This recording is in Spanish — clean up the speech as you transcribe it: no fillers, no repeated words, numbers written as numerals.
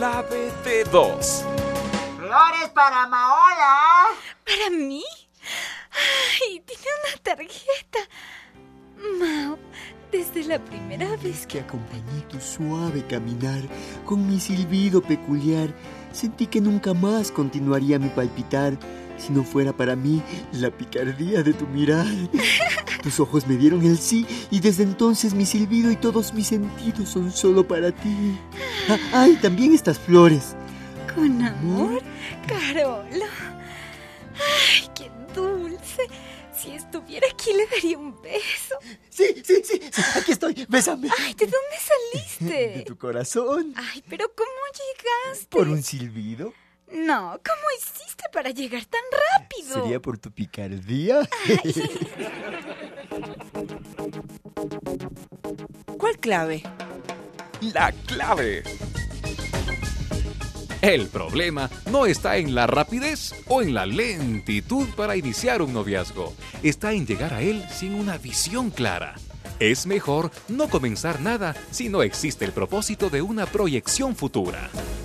clave de 2. ¡Flores para Maola! ¿Para mí? ¡Ay, tiene una tarjeta! Mao, desde la primera vez que acompañé tu suave caminar con mi silbido peculiar, sentí que nunca más continuaría mi palpitar si no fuera para mí la picardía de tu mirar. Tus ojos me dieron el sí y desde entonces mi silbido y todos mis sentidos son solo para ti. ¡Ay, también estas flores! ¿Con amor, Carolo? ¡Ay, qué dulce! Si estuviera aquí le daría un beso. Sí, aquí estoy, bésame. ¡Ay, ¿de dónde saliste? De tu corazón. Ay, pero ¿cómo llegaste? ¿Por un silbido? No, ¿cómo hiciste para llegar tan rápido? ¿Sería por tu picardía? ¿Cuál clave? La clave. El problema no está en la rapidez o en la lentitud para iniciar un noviazgo. Está en llegar a él sin una visión clara. Es mejor no comenzar nada si no existe el propósito de una proyección futura.